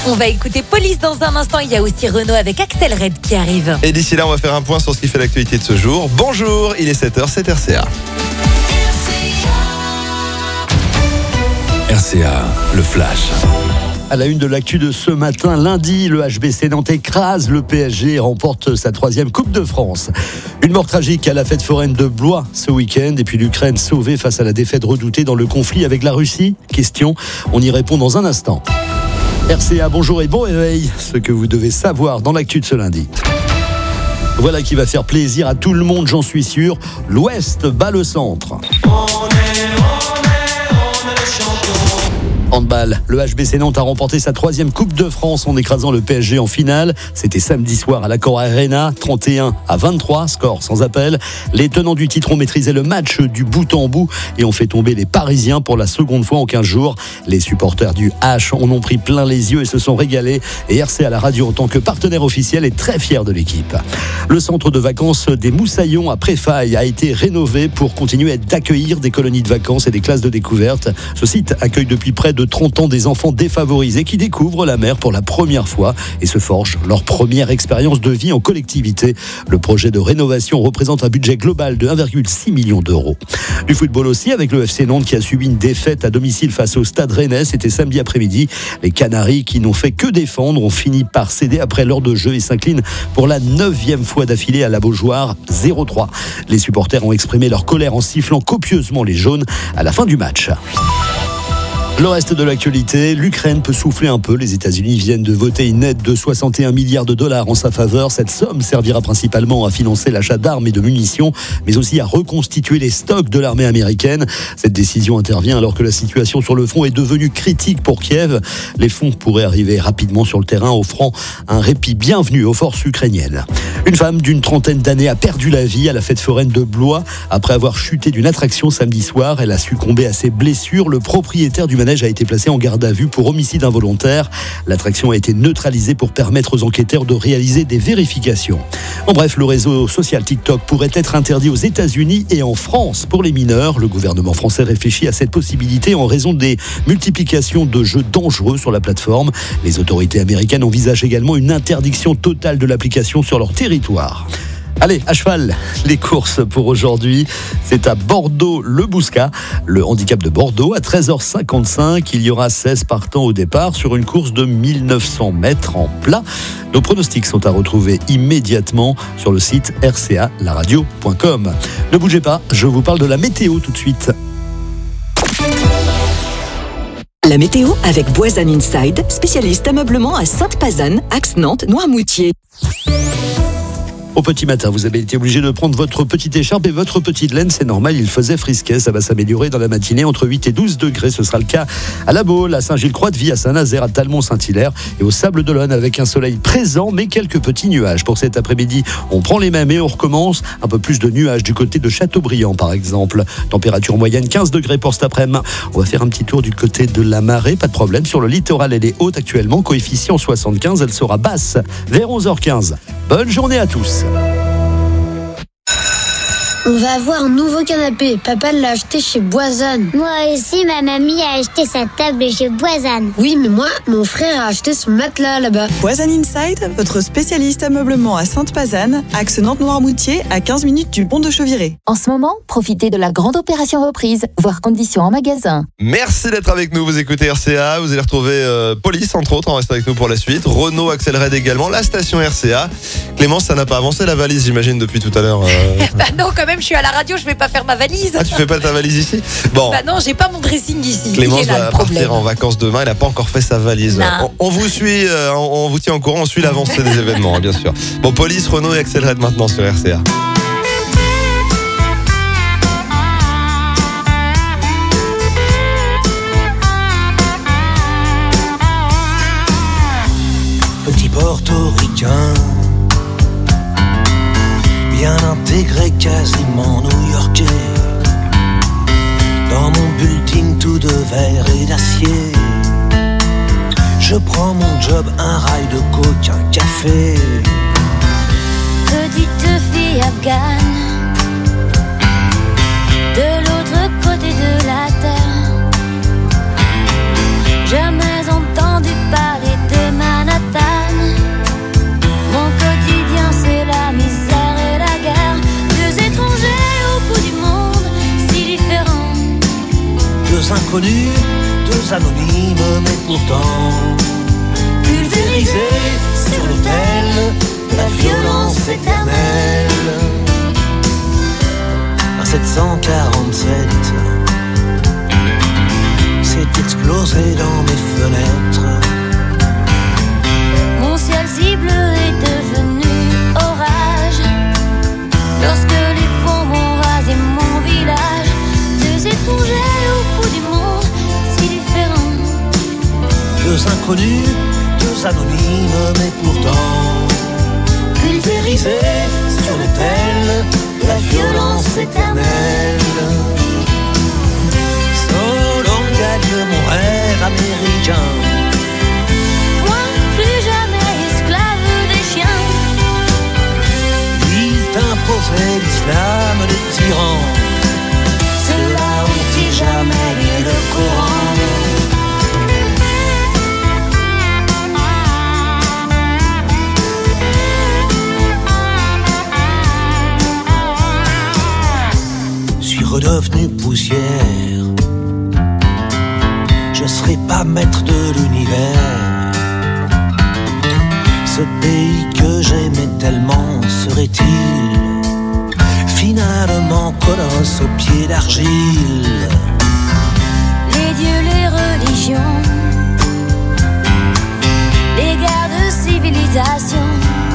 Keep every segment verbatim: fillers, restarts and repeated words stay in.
On va écouter Police dans un instant. Il y a aussi Renaud avec Axel Red qui arrive. Et d'ici là, on va faire un point sur ce qui fait l'actualité de ce jour. Bonjour, il est sept heures, c'est R C A. R C A, le flash. À la une de l'actu de ce matin, lundi, le H B C Nantes écrase le P S G et remporte sa troisième Coupe de France. Une mort tragique à la fête foraine de Blois ce week-end et puis l'Ukraine sauvée face à la défaite redoutée dans le conflit avec la Russie. Question, on y répond dans un instant. R C A, bonjour et bon réveil, ce que vous devez savoir dans l'actu de ce lundi. Voilà qui va faire plaisir à tout le monde, j'en suis sûr. L'Ouest bat le centre. Handball, le H B C Nantes a remporté sa troisième Coupe de France en écrasant le P S G en finale. C'était samedi soir à l'Accor Arena, trente et un à vingt-trois, score sans appel. Les tenants du titre ont maîtrisé le match du bout en bout et ont fait tomber les Parisiens pour la seconde fois en quinze jours. Les supporters du H en ont pris plein les yeux et se sont régalés. Et R C A la radio en tant que partenaire officiel est très fier de l'équipe. Le centre de vacances des Moussaillons à Préfaille a été rénové pour continuer d'accueillir des colonies de vacances et des classes de découverte. Ce site accueille depuis près de trente ans des enfants défavorisés qui découvrent la mer pour la première fois et se forgent leur première expérience de vie en collectivité. Le projet de rénovation représente un budget global de un virgule six million d'euros. Du football aussi avec le F C Nantes qui a subi une défaite à domicile face au Stade Rennais. C'était samedi après-midi. Les Canaries qui n'ont fait que défendre ont fini par céder après l'heure de jeu et s'inclinent pour la neuvième fois d'affilée à la Beaujoire, zéro trois. Les supporters ont exprimé leur colère en sifflant copieusement les jaunes à la fin du match. Le reste de l'actualité, l'Ukraine peut souffler un peu. Les États-Unis viennent de voter une aide de soixante et un milliards de dollars en sa faveur. Cette somme servira principalement à financer l'achat d'armes et de munitions, mais aussi à reconstituer les stocks de l'armée américaine. Cette décision intervient alors que la situation sur le front est devenue critique pour Kiev. Les fonds pourraient arriver rapidement sur le terrain, offrant un répit bienvenu aux forces ukrainiennes. Une femme d'une trentaine d'années a perdu la vie à la fête foraine de Blois. Après avoir chuté d'une attraction samedi soir, elle a succombé à ses blessures. Le propriétaire du manège a été placé en garde à vue pour homicide involontaire. L'attraction a été neutralisée pour permettre aux enquêteurs de réaliser des vérifications. En bref, le réseau social TikTok pourrait être interdit aux États-Unis et en France pour les mineurs. Le gouvernement français réfléchit à cette possibilité en raison des multiplications de jeux dangereux sur la plateforme. Les autorités américaines envisagent également une interdiction totale de l'application sur leur territoire. Allez, à cheval, les courses pour aujourd'hui. C'est à Bordeaux-le-Bouscat, le handicap de Bordeaux, à treize heures cinquante-cinq. Il y aura seize partants au départ sur une course de mille neuf cents mètres en plat. Nos pronostics sont à retrouver immédiatement sur le site r c a la radio point com. Ne bougez pas, je vous parle de la météo tout de suite. La météo avec Boisan Inside, spécialiste ameublement à Sainte-Pazanne, axe Nantes, Noirmoutier. Au petit matin, vous avez été obligé de prendre votre petite écharpe et votre petite laine. C'est normal, il faisait frisquet. Ça va s'améliorer dans la matinée entre huit et douze degrés. Ce sera le cas à La Baule, à Saint-Gilles-Croix-de-Vie, à Saint-Nazaire, à Talmont-Saint-Hilaire et au Sable-d'Olonne avec un soleil présent mais quelques petits nuages. Pour cet après-midi, on prend les mêmes et on recommence. Un peu plus de nuages du côté de Châteaubriand par exemple. Température moyenne quinze degrés pour cet après-midi. On va faire un petit tour du côté de la marée. Pas de problème. Sur le littoral, elle est haute actuellement. Coefficient soixante-quinze. Elle sera basse vers onze heures quinze. Bonne journée à tous. On va avoir un nouveau canapé. Papa l'a acheté chez Boisan. Moi aussi, ma mamie a acheté sa table chez Boisan. Oui, mais moi, mon frère a acheté son matelas là-bas. Boisan Inside, votre spécialiste ameublement à Sainte-Pazanne, axe Nantes-Noirmoutier, à quinze minutes du pont de Chauviré. En ce moment, profitez de la grande opération reprise, voire conditions en magasin. Merci d'être avec nous. Vous écoutez R C A. Vous allez retrouver euh, Police, entre autres. On reste avec nous pour la suite. Renaud, Axel Red également. La station R C A. Clémence, ça n'a pas avancé la valise, j'imagine, depuis tout à l'heure. Euh... bah non, quand même, je suis à la radio, je vais pas faire ma valise. Ah, tu fais pas ta valise ici? Bon. Bah non, j'ai pas mon dressing ici. Clémence là, va partir en vacances demain. Elle n'a pas encore fait sa valise. On, on vous suit, euh, on, on vous tient au courant. On suit l'avancée des événements, hein, bien sûr. Bon, Police, Renaud et Axel Red maintenant sur R C A. Petit portoricain, bien intégré, quasiment new-yorkais. Dans mon building tout de verre et d'acier, je prends mon job, un rail de coke, un café. Petite fille afghane, de l'autre côté de la terre, jamais entendu parler de ma Deux inconnus, deux anonymes, mais pourtant pulvérisés sur l'autel de la violence éternelle. Un sept cent quarante-sept s'est explosé dans mes fenêtres. Mon ciel si bleu est devenu orage lorsque les bombes ont rasé mon village. Deux étrangers au bout du monde, si différents. Deux inconnus, deux anonymes, mais pourtant pulvérisés sur l'autel de la violence éternelle. Solon gagne mon rêve américain. Moi, plus jamais esclave des chiens. Il t'imposait l'islam des tyrans. Ceux-là ont-ils jamais lu le Coran? Suis redevenu poussière. Je serai pas maître de l'univers. Ce pays que j'aimais tellement serait-il finalement colosse aux pieds d'argile? Les dieux, les religions, les guerres de civilisation,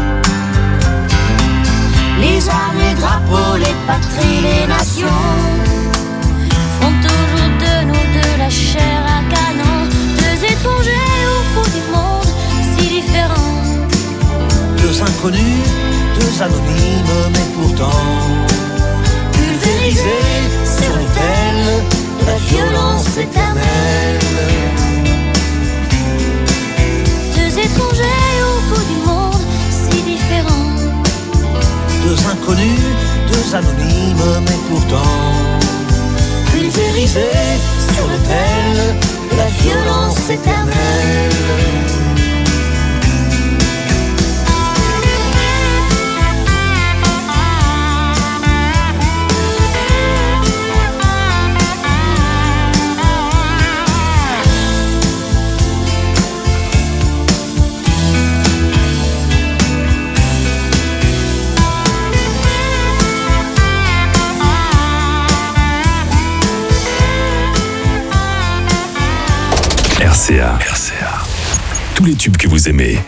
les armes, les drapeaux, les patries, les nations font toujours de nous de la chair à canon. Deux étrangers au bout du monde, si différents. Deux inconnus, deux anonymes, mais pourtant pulvérisés sur l'autel de la violence éternelle. Deux étrangers au bout du monde, si différents. Deux inconnus, deux anonymes, mais pourtant pulvérisés sur l'autel de la violence éternelle. R C A. R C A. Tous les tubes que vous aimez.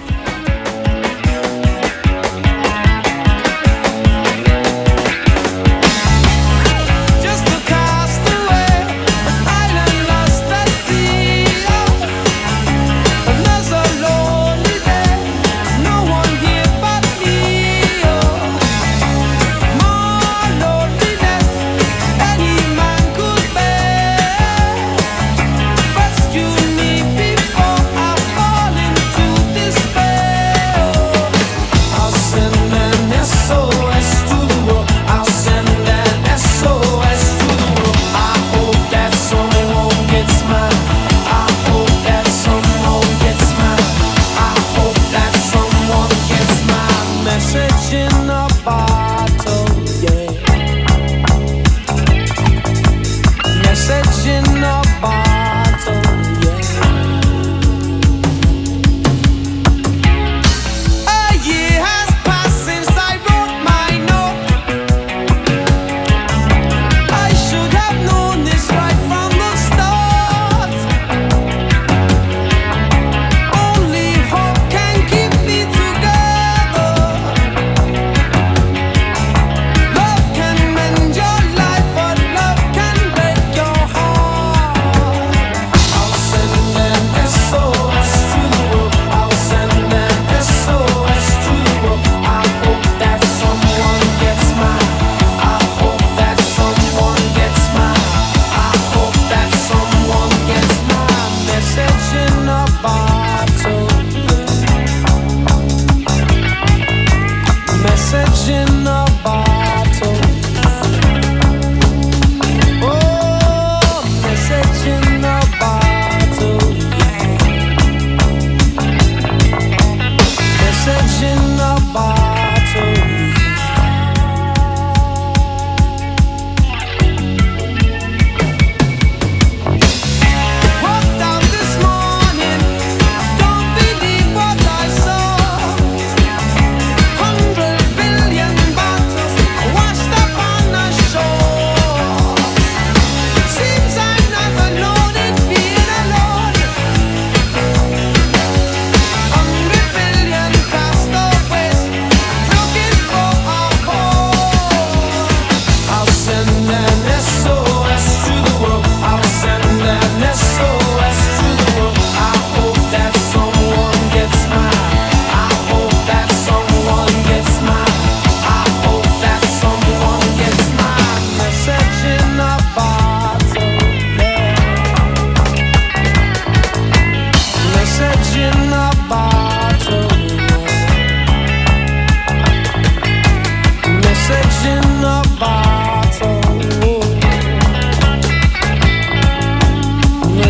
Rescue me before I fall into despair.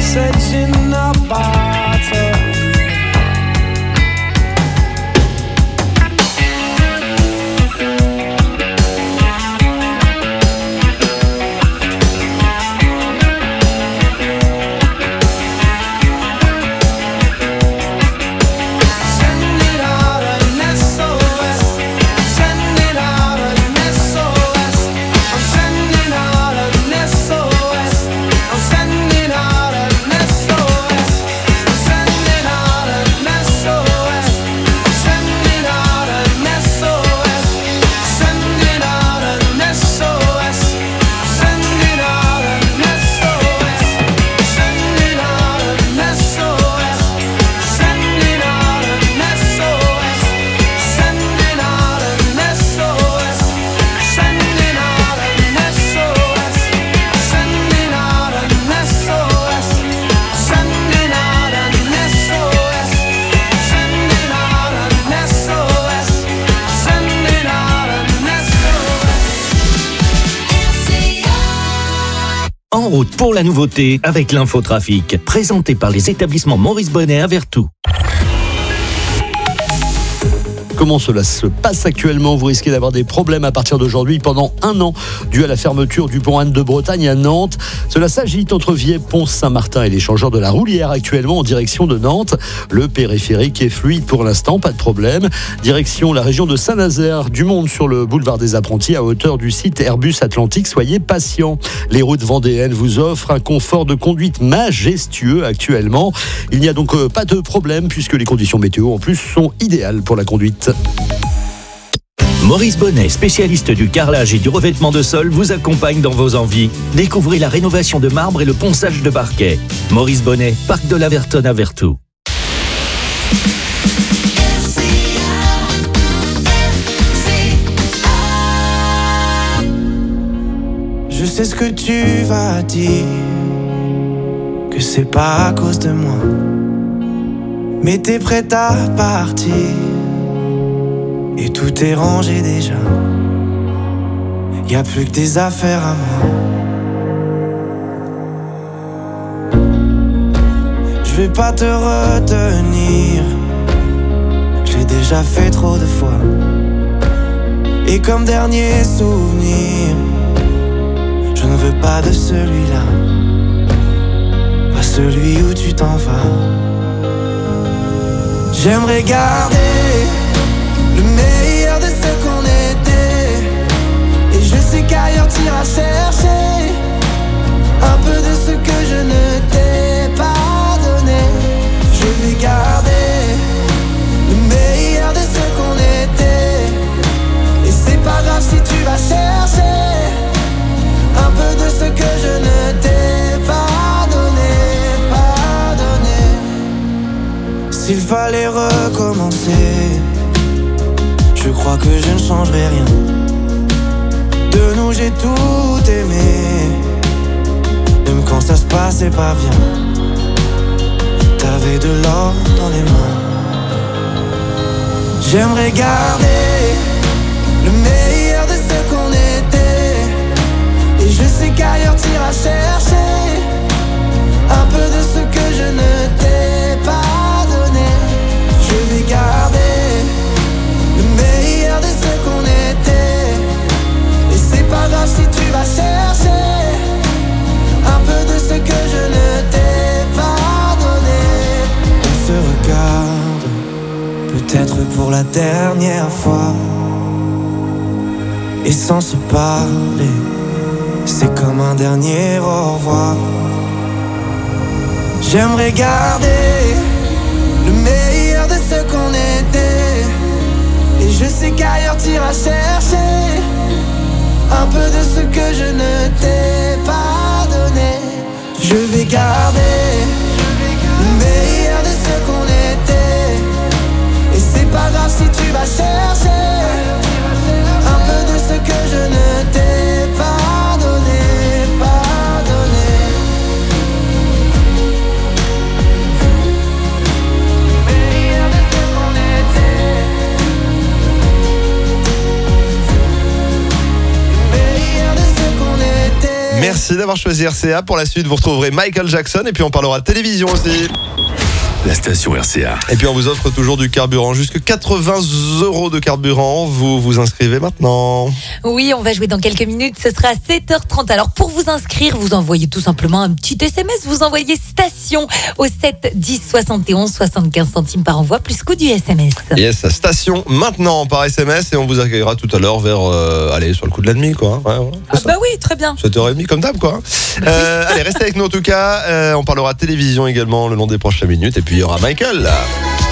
message in a bottle. En route pour la nouveauté avec l'infotrafic, présenté par les établissements Maurice Bonnet à Vertou. Comment cela se passe actuellement? Vous risquez d'avoir des problèmes à partir d'aujourd'hui pendant un an, dû à la fermeture du pont Anne de Bretagne à Nantes. Cela s'agite entre Viey, Pont-Saint-Martin et l'échangeur de la Roulière actuellement en direction de Nantes. Le périphérique est fluide pour l'instant, pas de problème. Direction la région de Saint-Nazaire, du monde sur le boulevard des Apprentis à hauteur du site Airbus Atlantique. Soyez patients. Les routes vendéennes vous offrent un confort de conduite majestueux actuellement. Il n'y a donc pas de problème puisque les conditions météo en plus sont idéales pour la conduite. Maurice Bonnet, spécialiste du carrelage et du revêtement de sol, vous accompagne dans vos envies. Découvrez la rénovation de marbre et le ponçage de parquet. Maurice Bonnet, parc de la Vertonne à Vertou. Je sais ce que tu vas dire, que c'est pas à cause de moi, mais t'es prête à partir. Et tout est rangé déjà. Y'a plus que des affaires à moi. Je vais pas te retenir, je l'ai déjà fait trop de fois. Et comme dernier souvenir, je ne veux pas de celui-là, pas celui où tu t'en vas. J'aimerais garder le meilleur de ce qu'on était. Et je sais qu'ailleurs t'iras chercher un peu de ce que je ne t'ai pas donné. Je vais garder le meilleur de ce qu'on était. Et c'est pas grave si tu vas chercher un peu de ce que je ne t'ai pas donné, pas donné. S'il fallait recommencer, je crois que je ne changerai rien. De nous j'ai tout aimé, même quand ça se passait pas bien. T'avais de l'or dans les mains. J'aimerais garder le meilleur de ce qu'on était. Et je sais qu'ailleurs t'iras chercher un peu de ce que je ne t'ai pas donné. Je vais garder le meilleur de ce qu'on était. Et c'est pas grave si tu vas chercher un peu de ce que je ne t'ai pas donné. On se regarde, peut-être pour la dernière fois. Et sans se parler, c'est comme un dernier au revoir. J'aimerais garder le meilleur de ce qu'on était. Et je sais qu'ailleurs t'iras chercher un peu de ce que je ne t'ai pas donné. Je vais garder le meilleur de ce qu'on était. Et c'est pas grave si tu vas chercher un peu de ce que je ne t'ai pas donné, pas donné. Le meilleur de ce qu'on était. Le meilleur de ce qu'on était. Merci. Merci d'avoir choisi R C A. Pour la suite, vous retrouverez Michael Jackson et puis on parlera de télévision aussi. La station R C A. Et puis on vous offre toujours du carburant, jusque quatre-vingts euros de carburant. Vous vous inscrivez maintenant. Oui, on va jouer dans quelques minutes. Ce sera à sept heures trente. Alors pour vous inscrire, vous envoyez tout simplement un petit S M S. Vous envoyez station au sept dix soixante et onze, soixante-quinze centimes par envoi, plus coût du S M S. Yes, station maintenant par S M S et on vous accueillera tout à l'heure vers, euh, allez, sur le coup de la nuit, quoi. Ouais, ouais, ah bah oui, très bien. sept heures trente comme d'hab, quoi. Euh, allez, restez avec nous en tout cas. Euh, on parlera télévision également le long des prochaines minutes. Et puis il y aura Michael là.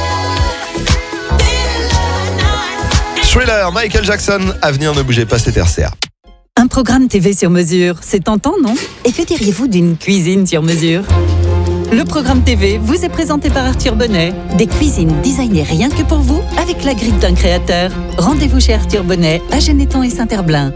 Thriller, Michael Jackson, à venir, ne bougez pas, c'est R C A. Un programme T V sur mesure, c'est tentant, non? Et que diriez-vous d'une cuisine sur mesure? Le programme T V vous est présenté par Arthur Bonnet. Des cuisines designées rien que pour vous, avec la grille d'un créateur. Rendez-vous chez Arthur Bonnet, à Geneton et Saint-Herblain.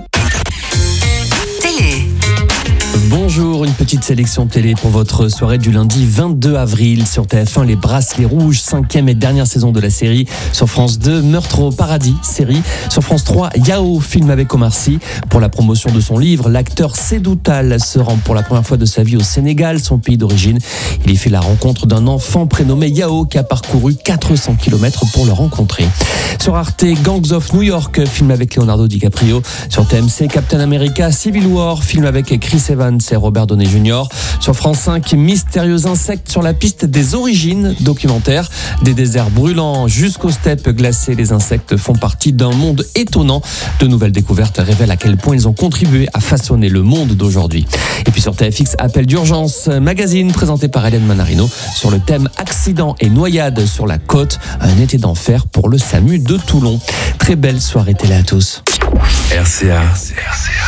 Télé. Bonjour, une petite sélection télé pour votre soirée du lundi vingt-deux avril. Sur T F un, Les Bracelets Rouges, cinquième et dernière saison de la série. Sur France deux, Meurtre au paradis, série. Sur France trois, Yao, film avec Omar Sy. Pour la promotion de son livre, l'acteur Seydou Tall se rend pour la première fois de sa vie au Sénégal, son pays d'origine. Il y fait la rencontre d'un enfant prénommé Yao qui a parcouru quatre cents kilomètres pour le rencontrer. Sur Arte, Gangs of New York, film avec Leonardo DiCaprio. Sur T M C, Captain America Civil War, film avec Chris Evans et Robert Downey junior Sur France cinq, Mystérieux insectes sur la piste des origines, documentaire. Des déserts brûlants jusqu'aux steppes glacées, les insectes font partie d'un monde étonnant. De nouvelles découvertes révèlent à quel point ils ont contribué à façonner le monde d'aujourd'hui. Et puis sur T F X, Appel d'urgence, magazine présenté par Hélène Manarino sur le thème accident et noyade sur la côte, un été d'enfer pour le SAMU de Toulon. Très belle soirée télé à tous. R C A. R C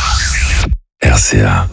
A. R C A.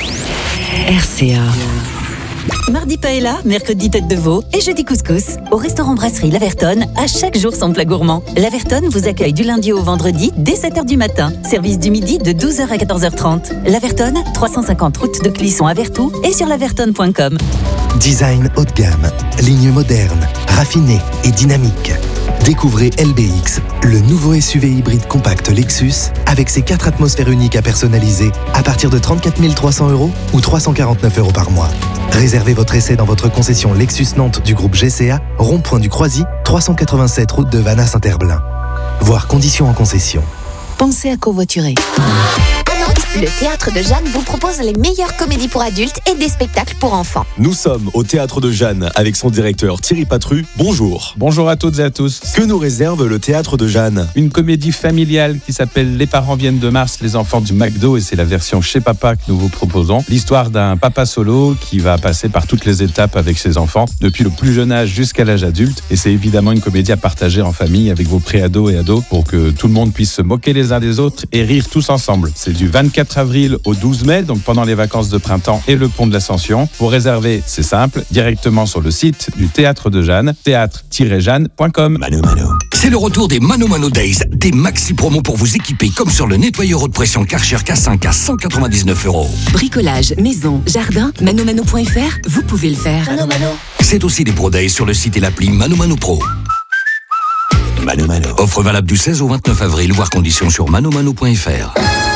R C A. Mardi paella, mercredi tête de veau et jeudi couscous. Au restaurant Brasserie L'Avertonne, à chaque jour son plat gourmand. L'Avertonne vous accueille du lundi au vendredi dès sept heures du matin. Service du midi de douze heures à quatorze heures trente. L'Avertonne, trois cent cinquante route de Clisson à Vertou et sur lavertonne point com. Design haut de gamme, ligne moderne, raffinée et dynamique. Découvrez L B X, le nouveau S U V hybride compact Lexus avec ses quatre atmosphères uniques à personnaliser à partir de trente-quatre mille trois cents euros ou trois cent quarante-neuf euros par mois. Réservez votre essai dans votre concession Lexus Nantes du groupe G C A, rond-point du Croisy, trois cent quatre-vingt-sept route de Vannes à Saint-Herblain. Voir conditions en concession. Pensez à covoiturer. À Nantes, le Théâtre de Jeanne vous propose les meilleures comédies pour adultes et des spectacles pour enfants. Nous sommes au Théâtre de Jeanne avec son directeur Thierry Patru. Bonjour. Bonjour à toutes et à tous. Que nous réserve le Théâtre de Jeanne? Une comédie familiale qui s'appelle Les parents viennent de Mars, les enfants du McDo, et c'est la version chez papa que nous vous proposons. L'histoire d'un papa solo qui va passer par toutes les étapes avec ses enfants, depuis le plus jeune âge jusqu'à l'âge adulte. Et c'est évidemment une comédie à partager en famille avec vos pré-ados et ados pour que tout le monde puisse se moquer les uns des autres et rire tous ensemble. C'est du vingt-quatre avril au douze mai, donc pendant les vacances de printemps et le pont de l'Ascension. Pour réserver, c'est simple, directement sur le site du Théâtre de Jeanne, théâtre tiret jeanne point com. Mano Mano. C'est le retour des Mano Mano Days, des maxi promos pour vous équiper, comme sur le nettoyeur haute pression Karcher K cinq à cent quatre-vingt-dix-neuf euros. Bricolage, maison, jardin, manomano point f r, vous pouvez le faire. Mano Mano. C'est aussi des Pro Days sur le site et l'appli Mano Mano Pro. Mano Mano. Offre valable du seize au vingt-neuf avril, voir conditions sur manomano point f r.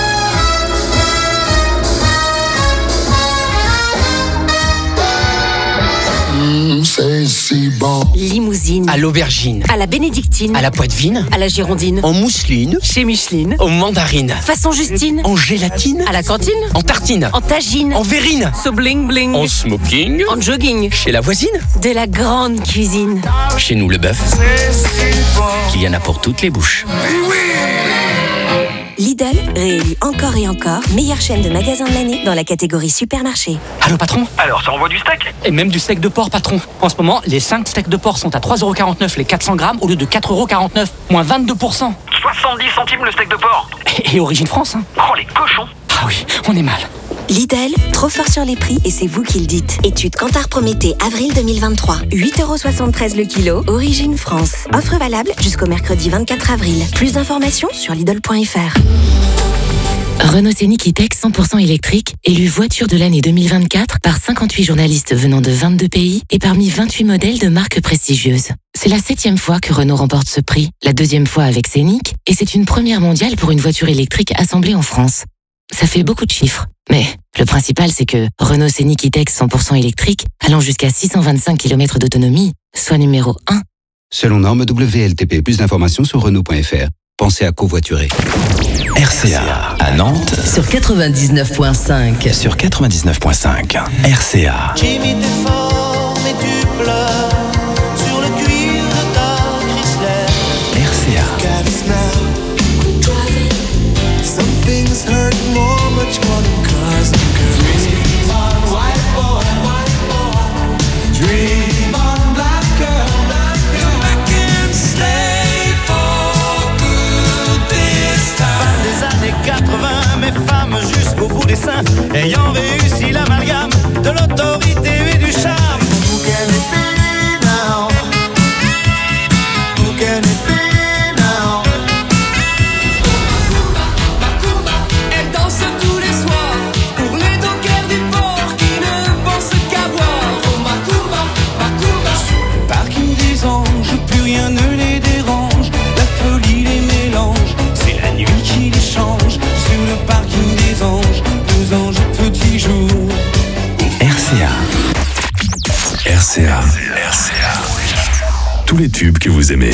Mmh, c'est si bon. Limousine. À l'aubergine. À la bénédictine. À la poitevine. À la girondine. En mousseline. Chez Micheline. En mandarine. Façon Justine. En gélatine. À la cantine. En tartine. En tagine. En verrine. So bling bling. En smoking. En jogging. Chez la voisine. De la grande cuisine. Chez nous, le bœuf. Qu'il y en a pour toutes les bouches. Lidl, réélu encore et encore, meilleure chaîne de magasins de l'année dans la catégorie supermarché. Allô patron? Alors ça envoie du steak? Et même du steak de porc patron. En ce moment, les cinq steaks de porc sont à trois euros quarante-neuf les quatre cents grammes au lieu de quatre euros quarante-neuf, moins vingt-deux pour cent. soixante-dix centimes le steak de porc. Et, et origine France, hein. Oh les cochons. Ah oui, on est mal. Lidl, trop fort sur les prix et c'est vous qui le dites. Étude Kantar Prométhée, avril deux mille vingt-trois. huit euros soixante-treize le kilo, origine France. Offre valable jusqu'au mercredi vingt-quatre avril. Plus d'informations sur Lidl point f r. Renault Scénic E-Tech cent pour cent électrique, élu voiture de l'année deux mille vingt-quatre par cinquante-huit journalistes venant de vingt-deux pays et parmi vingt-huit modèles de marques prestigieuses. C'est la septième fois que Renault remporte ce prix, la deuxième fois avec Scénic, et c'est une première mondiale pour une voiture électrique assemblée en France. Ça fait beaucoup de chiffres. Mais le principal, c'est que Renault Scénic E-Tech cent pour cent électrique, allant jusqu'à six cent vingt-cinq kilomètres d'autonomie, soit numéro un. Selon norme W L T P, plus d'informations sur Renault point F R. Pensez à covoiturer. R C A à Nantes sur quatre-vingt-dix-neuf virgule cinq. Sur quatre-vingt-dix-neuf virgule cinq. R C A. Jimmy, t'es fort, mais tu pleures sur le cuir de ta Chrysler. R C A. Some things hurt more, much more than cars and girls. Dream on, white boy, white boy. Dream on, black girl, black girl. I can't stay for good this time. Fin des années quatre-vingts, mes femmes jusqu'au bout des seins, ayant réussi l'amalgame de l'autorité et du charme. Who can it be now? Who can it be now? Elle danse tous les soirs pour les dockers du port qui ne pensent qu'à boire. Oh Macumba, Macumba. Parking des anges, plus rien ne les dérange. La folie les mélange, c'est la nuit qui les change. Sur le parking des anges, deux anges petits jours. R C A. R C A. R C A. Tous les tubes que vous aimez.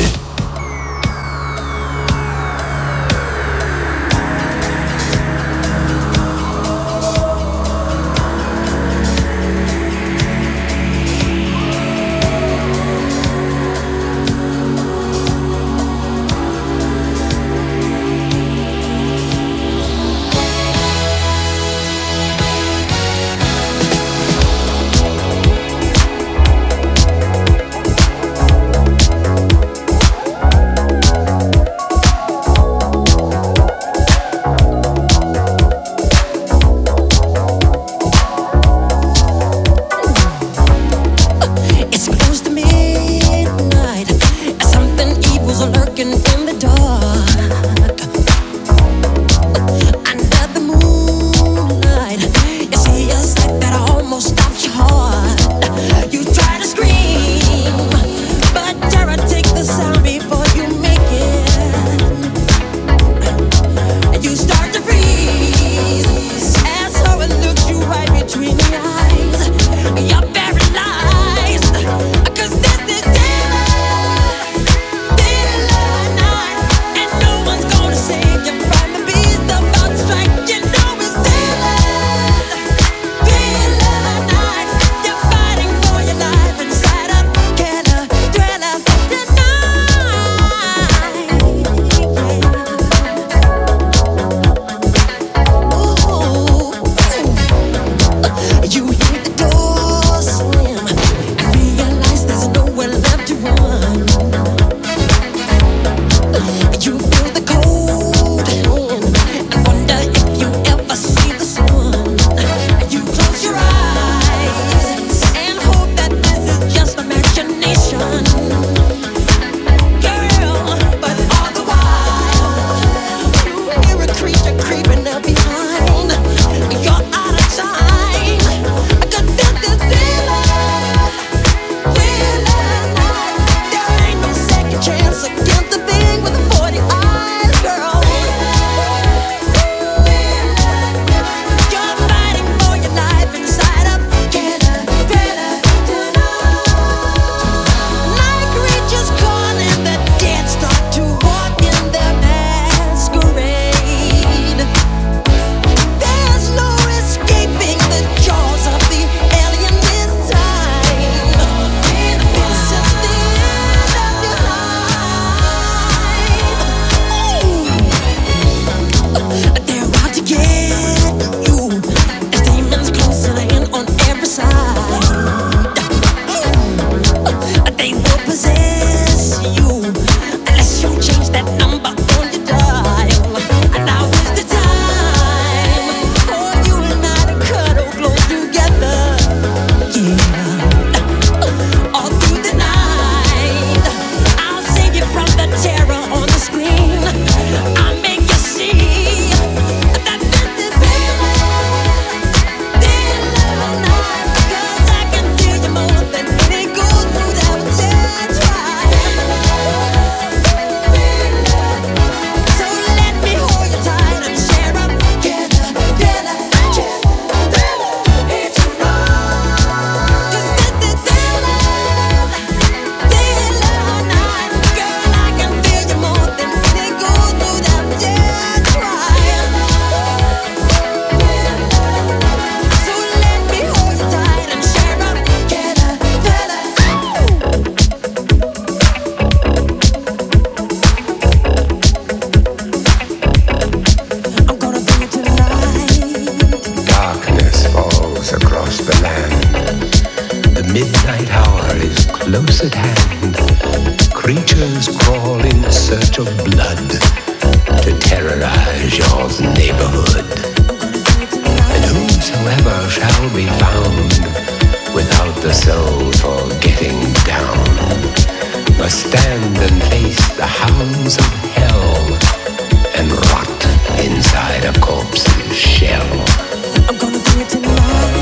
midnight hour is close at hand. Creatures crawl in search of blood to terrorize your neighborhood. And whosoever shall be found without the soul for getting down must stand and face the hounds of hell and rot inside a corpse's shell. I'm gonna do it tonight.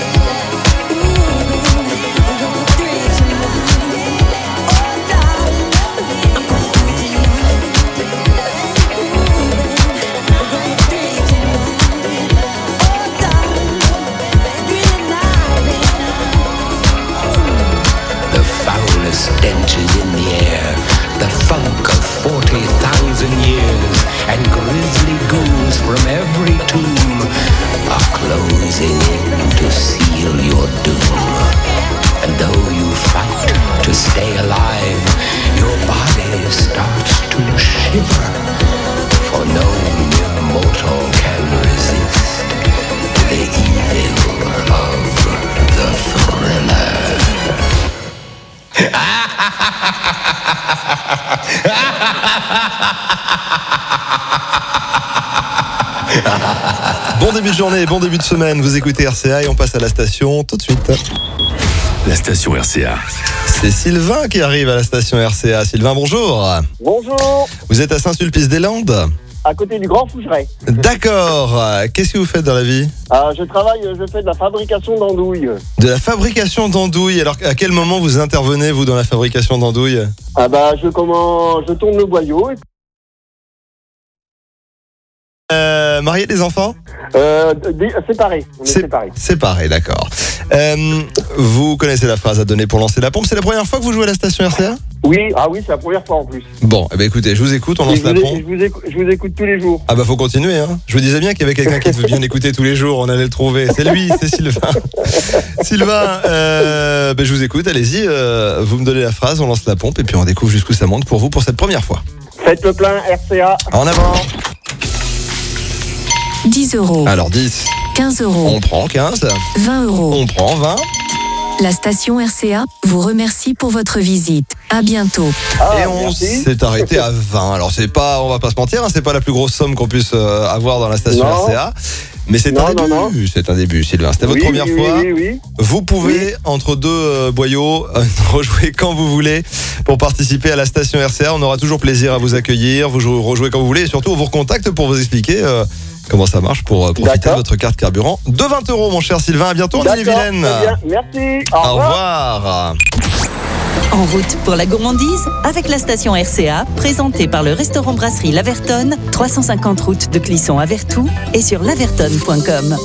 Stench is in the air, the funk of forty thousand years, and grisly ghouls from every tomb are closing in to seal your doom. And though you fight to stay alive, your body starts to shiver, for no mere mortal can resist the evil of the thriller. Bon début de journée, bon début de semaine, vous écoutez R C A et on passe à la station tout de suite. La station R C A. C'est Sylvain qui arrive à la station R C A. Sylvain, bonjour. Bonjour. Vous êtes à Saint-Sulpice-des-Landes ? À côté du Grand Fougeray. D'accord. Qu'est-ce que vous faites dans la vie ? euh, Je travaille, je fais de la fabrication d'andouilles. De la fabrication d'andouilles. Alors, à quel moment vous intervenez, vous, dans la fabrication d'andouilles ? Ah bah, je, comment, je tourne le boyau. Et... Euh, marié, des enfants ? euh, Séparés. On est C'est, séparés. Séparés, d'accord. Euh, vous connaissez la phrase à donner pour lancer la pompe. C'est la première fois que vous jouez à la station R C A ? Oui, ah oui, c'est la première fois en plus. Bon, eh ben écoutez, je vous écoute, on lance je la vous, pompe. je, vous écoute, je vous écoute tous les jours. Ah bah faut continuer, hein. Je vous disais bien qu'il y avait quelqu'un qui veut bien écouter tous les jours, on allait le trouver. C'est lui, c'est Sylvain. Sylvain, euh, ben je vous écoute, allez-y, euh, vous me donnez la phrase, on lance la pompe et puis on découvre jusqu'où ça monte pour vous pour cette première fois. Faites le plein R C A. En avant. dix euros. Alors dix. quinze euros. On prend quinze. vingt euros. On prend vingt. La station R C A vous remercie pour votre visite. À bientôt. Ah, et on merci. s'est arrêté à vingt. Alors c'est pas, on va pas se mentir, hein, c'est pas la plus grosse somme qu'on puisse euh, avoir dans la station Non. R C A. Mais c'est Non, un début, non, non. c'est un début, Sylvain. C'était votre Oui, première oui, fois. oui, oui. Vous pouvez, entre deux euh, boyaux, euh, rejouer quand vous voulez pour participer à la station R C A. On aura toujours plaisir à vous accueillir, vous jou- rejouer quand vous voulez et surtout on vous recontacte pour vous expliquer euh, comment ça marche pour euh, profiter D'accord. de votre carte carburant de vingt euros, mon cher Sylvain. À bientôt en D'accord, Ille-et-Vilaine. très bien. Merci. Au Au revoir. revoir. En route pour la gourmandise avec la station R C A, présentée par le restaurant brasserie L'Avertonne, trois cent cinquante route de Clisson à Vertou et sur lavertonne point com.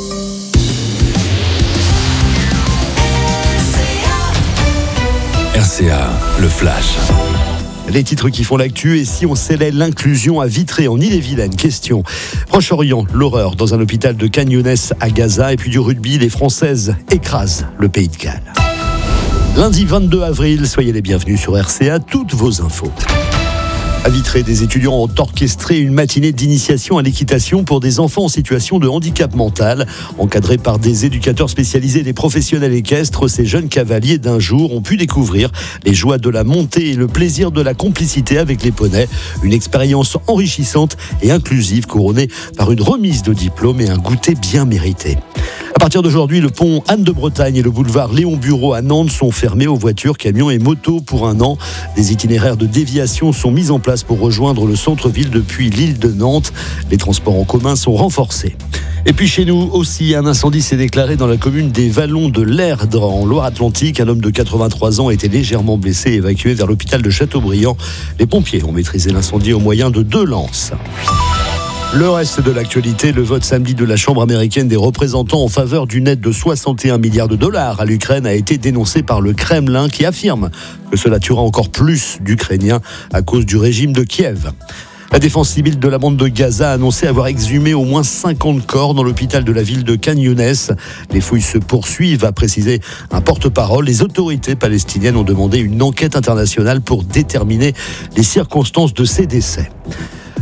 R C A, le flash. Les titres qui font l'actu et si on scellait l'inclusion à Vitré en Ille-et-Vilaine. Question. Proche-Orient, l'horreur dans un hôpital de Khan Younes à Gaza et puis du rugby, les Françaises écrasent le Pays de Galles. Lundi vingt-deux avril, soyez les bienvenus sur R C A, toutes vos infos. À Vitré, des étudiants ont orchestré une matinée d'initiation à l'équitation pour des enfants en situation de handicap mental. Encadrés par des éducateurs spécialisés et des professionnels équestres, ces jeunes cavaliers d'un jour ont pu découvrir les joies de la montée et le plaisir de la complicité avec les poneys. Une expérience enrichissante et inclusive couronnée par une remise de diplôme et un goûter bien mérité. À partir d'aujourd'hui, le pont Anne de Bretagne et le boulevard Léon Bureau à Nantes sont fermés aux voitures, camions et motos pour un an. Des itinéraires de déviation sont mis en place pour rejoindre le centre-ville depuis l'île de Nantes. Les transports en commun sont renforcés. Et puis chez nous aussi, un incendie s'est déclaré dans la commune des Vallons de l'Erdre en Loire-Atlantique. Un homme de quatre-vingt-trois ans a été légèrement blessé et évacué vers l'hôpital de Châteaubriand. Les pompiers ont maîtrisé l'incendie au moyen de deux lances. Le reste de l'actualité, le vote samedi de la Chambre américaine des représentants en faveur d'une aide de soixante et un milliards de dollars à l'Ukraine a été dénoncé par le Kremlin qui affirme que cela tuera encore plus d'Ukrainiens à cause du régime de Kiev. La défense civile de la bande de Gaza a annoncé avoir exhumé au moins cinquante corps dans l'hôpital de la ville de Khan Younes. Les fouilles se poursuivent, a précisé un porte-parole. Les autorités palestiniennes ont demandé une enquête internationale pour déterminer les circonstances de ces décès.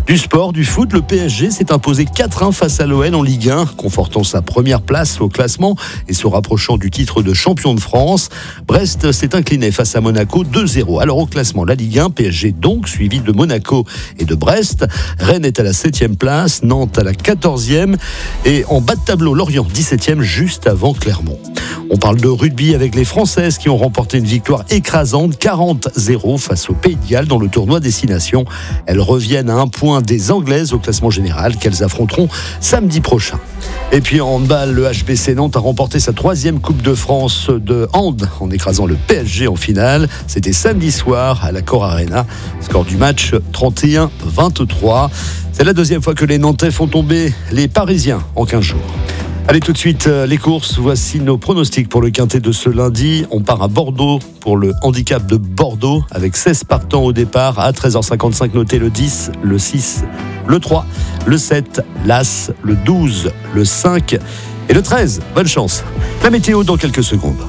Du sport, du foot, le P S G s'est imposé quatre un face à l'O L en Ligue un, confortant sa première place au classement et se rapprochant du titre de champion de France. Brest s'est incliné face à Monaco deux zéro. Alors au classement, la Ligue un, P S G donc, suivi de Monaco et de Brest. Rennes est à la septième place, Nantes à la quatorzième et en bas de tableau, Lorient dix-septième, juste avant Clermont. On parle de rugby avec les Françaises qui ont remporté une victoire écrasante quarante zéro face au Pays de Galles dans le tournoi Destination. Elles reviennent à un point des Anglaises au classement général qu'elles affronteront samedi prochain. Et puis en handball, le H B C Nantes a remporté sa troisième Coupe de France de hand en écrasant le P S G en finale. C'était samedi soir à l'Accor Arena. Score du match trente et un vingt-trois. C'est la deuxième fois que les Nantais font tomber les Parisiens en quinze jours. Allez, tout de suite, les courses. Voici nos pronostics pour le quintet de ce lundi. On part à Bordeaux pour le handicap de Bordeaux avec seize partants au départ. À treize heures cinquante-cinq, notez le dix, le six, le trois, le sept, l'As, le douze, le cinq et le treize. Bonne chance. La météo dans quelques secondes.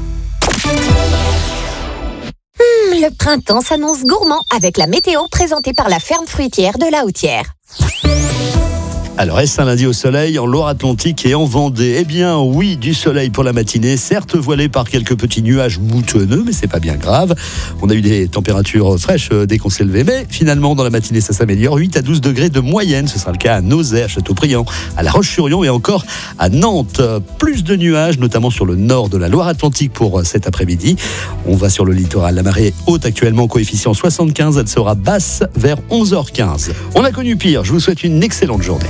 Mmh, le printemps s'annonce gourmand avec la météo présentée par la ferme fruitière de La Hautière. Alors, est-ce un lundi au soleil en Loire-Atlantique et en Vendée ? Eh bien, oui, du soleil pour la matinée, certes voilé par quelques petits nuages moutonneux, mais c'est pas bien grave. On a eu des températures fraîches dès qu'on s'est levé, mais finalement, dans la matinée, ça s'améliore. huit à douze degrés de moyenne, ce sera le cas à Nauzet, à Châteaubriand, à La Roche-sur-Yon et encore à Nantes. Plus de nuages, notamment sur le nord de la Loire-Atlantique pour cet après-midi. On va sur le littoral. La marée est haute actuellement, coefficient soixante-quinze, elle sera basse vers onze heures quinze. On a connu pire, je vous souhaite une excellente journée.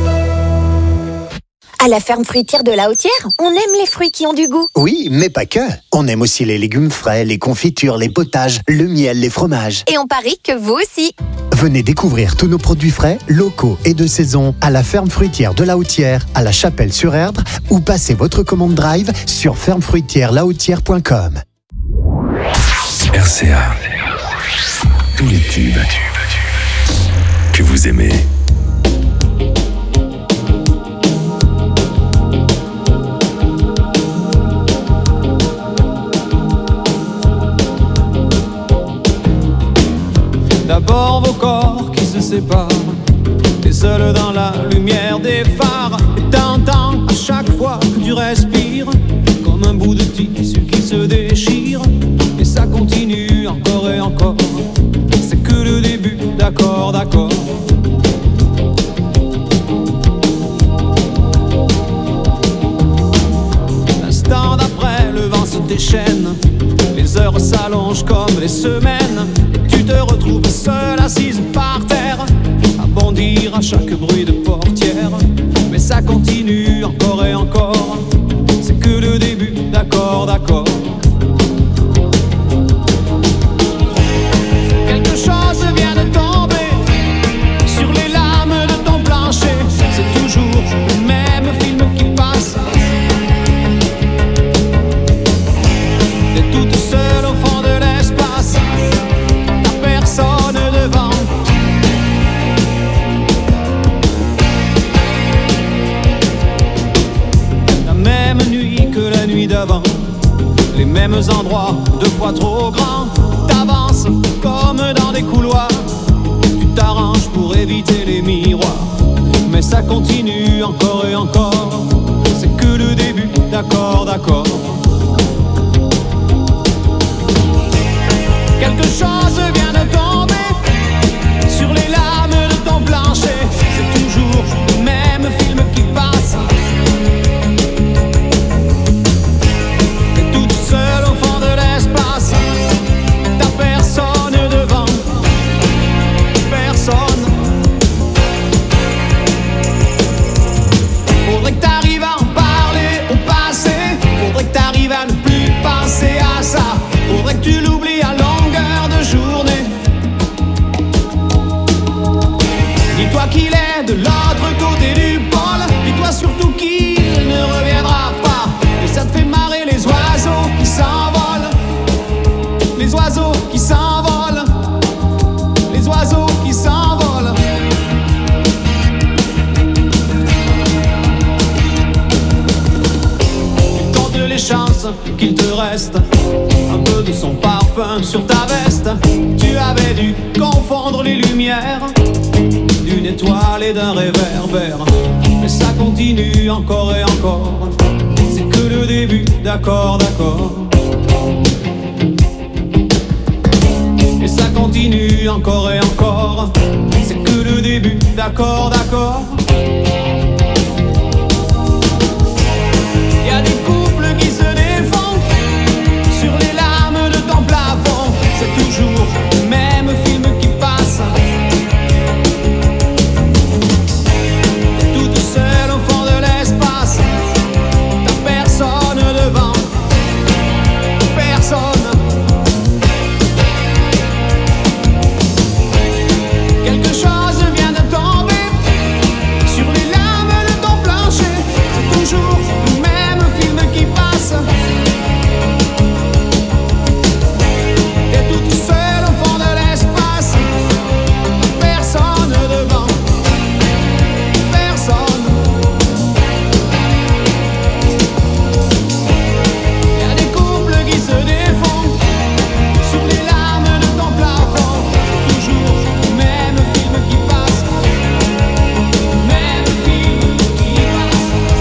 À la ferme fruitière de La Hautière, on aime les fruits qui ont du goût. Oui, mais pas que. On aime aussi les légumes frais, les confitures, les potages, le miel, les fromages. Et on parie que vous aussi. Venez découvrir tous nos produits frais, locaux et de saison à la ferme fruitière de La Hautière, à La Chapelle-sur-Erdre ou passez votre commande drive sur ferme fruitière la hautière point com. R C A. Tous les tubes que vous aimez. D'abord vos corps qui se séparent, t'es seul dans la lumière des phares. Et t'entends à chaque fois que tu respires comme un bout de tissu qui se déchire. Et ça continue encore et encore, c'est que le début, d'accord, d'accord. L'instant d'après, le vent se déchaîne, les heures s'allongent comme les semaines. Tu te retrouves seule assise par terre, à bondir à chaque bruit de portière. Mais ça continue encore et encore, c'est que le début, d'accord, d'accord. Quelque chose vient de tomber sur les lames de ton plancher. C'est toujours le même film qui passe. T'es toute seule au fond de l'espace, devant. La même nuit que la nuit d'avant, les mêmes endroits, deux fois trop grands. T'avances comme dans des couloirs, tu t'arranges pour éviter les miroirs. Mais ça continue encore et encore, c'est que le début, d'accord, d'accord. Quelque chose vient de tomber sur les lames de ton plancher. C'est toujours le même film qui passe. T'es toute seule au fond de l'espace, t'as personne devant, personne. Faudrait que t'arrives à en parler au passé, faudrait que t'arrives à ne plus penser à ça, faudrait que tu l'oublies à longueur de journée. Dis-toi qu'il est de l'autre côté du pôle, dis-toi surtout qu'il ne reviendra pas. Et ça te fait marrer les oiseaux qui s'envolent, les oiseaux qui s'envolent, les oiseaux qui s'envolent. Tu comptes les chances qu'il te reste un peu de son parfum sur ta veste. Tu avais dû confondre les lumières du d'une étoile et d'un réverbère. Et ça continue encore et encore. C'est que le début, d'accord, d'accord. Et ça continue encore et encore. C'est que le début, d'accord, d'accord. Y a des couples qui se défendent sur les lames de ton plafond. C'est toujours le même film qui passe. Toute seule au fond de l'espace. T'as personne devant. Personne. Quelque chose vient de tomber sur les lames de ton plancher. C'est toujours le même film qui passe. T'es toute seule au fond de l'espace. Personne devant. Personne. Y'a des couples qui se défendent sur les lames de ton plafond. C'est toujours le même film qui passe. Le même film qui passe.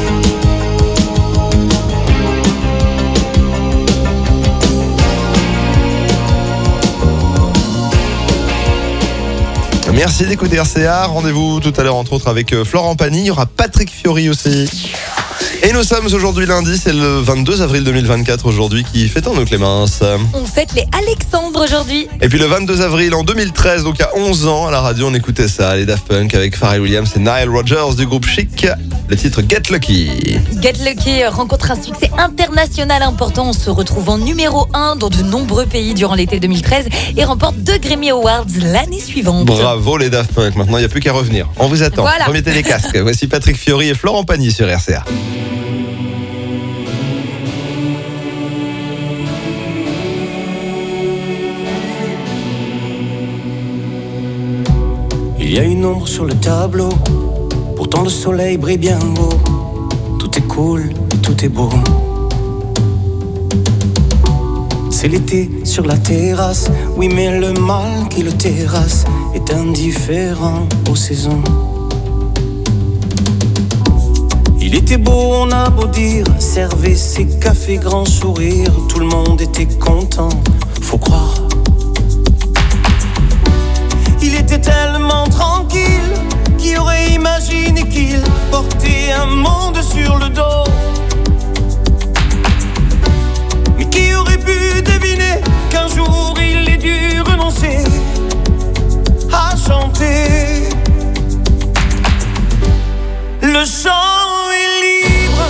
Merci d'écouter R C A. Rendez-vous tout à l'heure, entre autres, avec euh, Florent Pagny. Il y aura Patrick Fiori aussi. Et nous sommes aujourd'hui lundi, c'est le vingt-deux avril deux mille vingt-quatre aujourd'hui qui fête nos Clémence. On fête les Alexandres aujourd'hui. Et puis le vingt-deux avril en deux mille treize, donc à onze ans, à la radio, on écoutait ça, les Daft Punk avec Pharrell Williams et Nile Rodgers du groupe Chic. Le titre Get Lucky. Get Lucky rencontre un succès international important. On se retrouve en numéro un dans de nombreux pays durant l'été deux mille treize et remporte deux Grammy Awards l'année suivante. Bravo les Daft Punk, maintenant il n'y a plus qu'à revenir. On vous attend, Voilà. remettez les casques. Voici Patrick Fiori et Florent Pagny sur R C A. Il y a une ombre sur le tableau, pourtant le soleil brille bien haut. Tout est cool et tout est beau. C'est l'été sur la terrasse, oui mais le mal qui le terrasse est indifférent aux saisons. Il était beau, on a beau dire, servait ses cafés grand sourire, tout le monde était content, faut croire. Il était tellement tranquille, qui aurait imaginé qu'il portait un monde sur le dos. Mais qui aurait pu deviner qu'un jour il ait dû renoncer à chanter. Le chant est libre,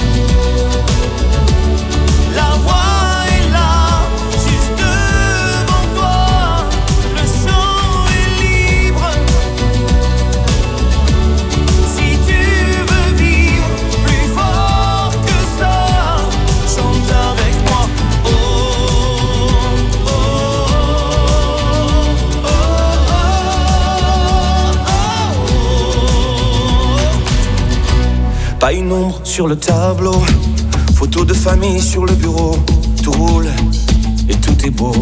la voix est là, juste devant toi. Le chant est libre, si tu veux vivre plus fort que ça, chante avec moi. Oh, oh, oh, oh, oh, oh, oh. Pas une ombre sur le tableau, photo de famille sur le bureau, tout roule et tout est beau.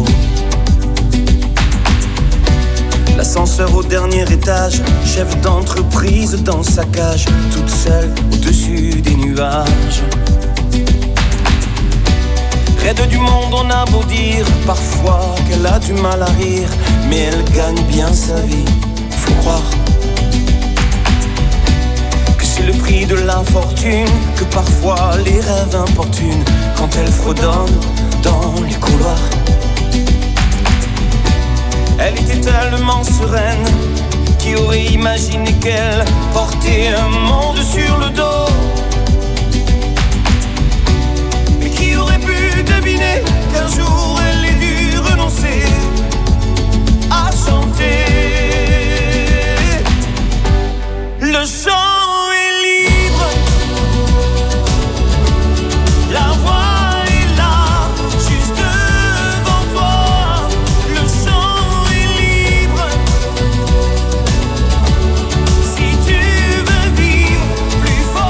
L'ascenseur au dernier étage, chef d'entreprise dans sa cage, toute seule au-dessus des nuages. Raide du monde, on a beau dire parfois qu'elle a du mal à rire, mais elle gagne bien sa vie, faut croire. C'est le prix de l'infortune, que parfois les rêves importunent quand elle fredonne dans les couloirs. Elle était tellement sereine, qui aurait imaginé qu'elle portait un monde sur le dos. Mais qui aurait pu deviner qu'un jour elle ait dû renoncer à chanter. Le chant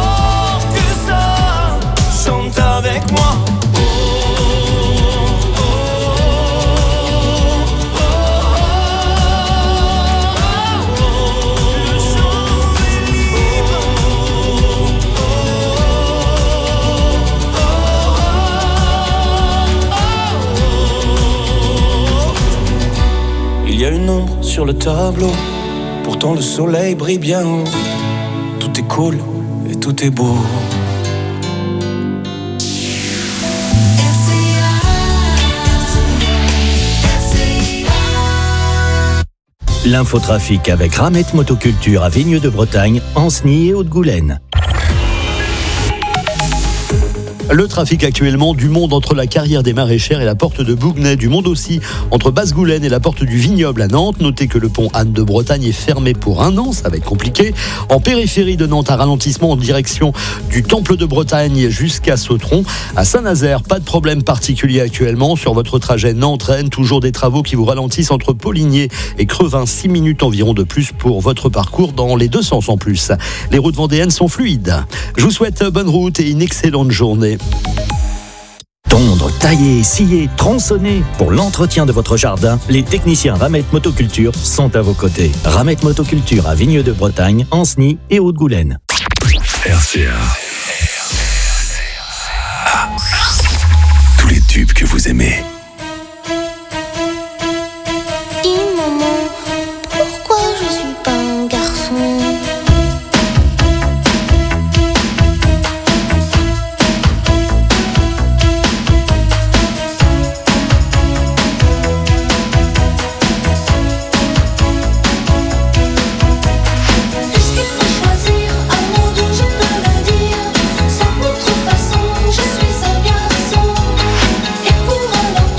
avec moi. Oh, oh, Il y a une ombre sur le tableau, pourtant le soleil brille bien haut. Tout est cool et tout est beau. L'infotrafic avec Ramette Motoculture à Vigneux de Bretagne, Ancenis et Haute-Goulaine. Le trafic actuellement du monde entre la carrière des Maraîchères et la porte de Bougnay, du monde aussi entre Basse-Goulaine et la porte du Vignoble à Nantes. Notez que le pont Anne de Bretagne est fermé pour un an, ça va être compliqué. En périphérie de Nantes, un ralentissement en direction du Temple de Bretagne jusqu'à Sautron. À Saint-Nazaire, pas de problème particulier actuellement. Sur votre trajet Nantes-Rennes, toujours des travaux qui vous ralentissent entre Poligné et Crevin. six minutes environ de plus pour votre parcours dans les deux sens en plus. Les routes vendéennes sont fluides. Je vous souhaite bonne route et une excellente journée. Tondre, tailler, scier, tronçonner. Pour l'entretien de votre jardin, les techniciens Ramette Motoculture sont à vos côtés. Ramette Motoculture à Vigneux de Bretagne, Ancenis et Haute-Goulaine. R C A. Tous les tubes que vous aimez. Dis maman, pourquoi je suis pas un garçon ? Sans autre façon, je suis un garçon. Et pour un enfant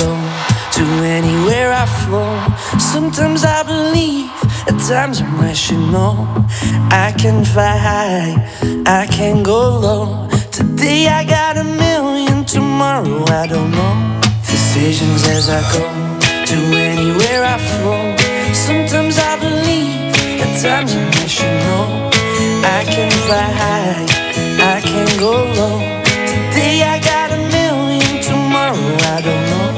go, to anywhere I flow. Sometimes I believe, at times I'm rational. I can fly high, I can go low. Today I got a million, tomorrow I don't know. Decisions as I go, to anywhere I flow. Sometimes I believe, at times I'm rational. I can fly high, I can go low. Today I got a million, tomorrow I don't know.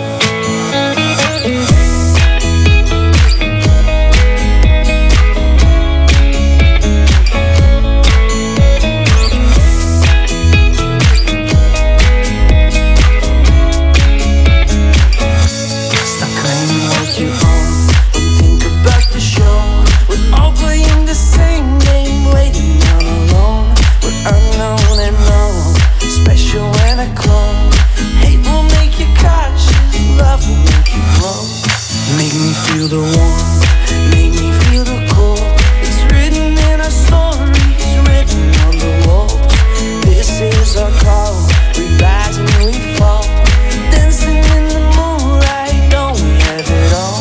Feel the warmth, make me feel the cold. It's written in our stories, written on the walls. This is our call, we rise and we fall. Dancing in the moonlight, don't we have it all?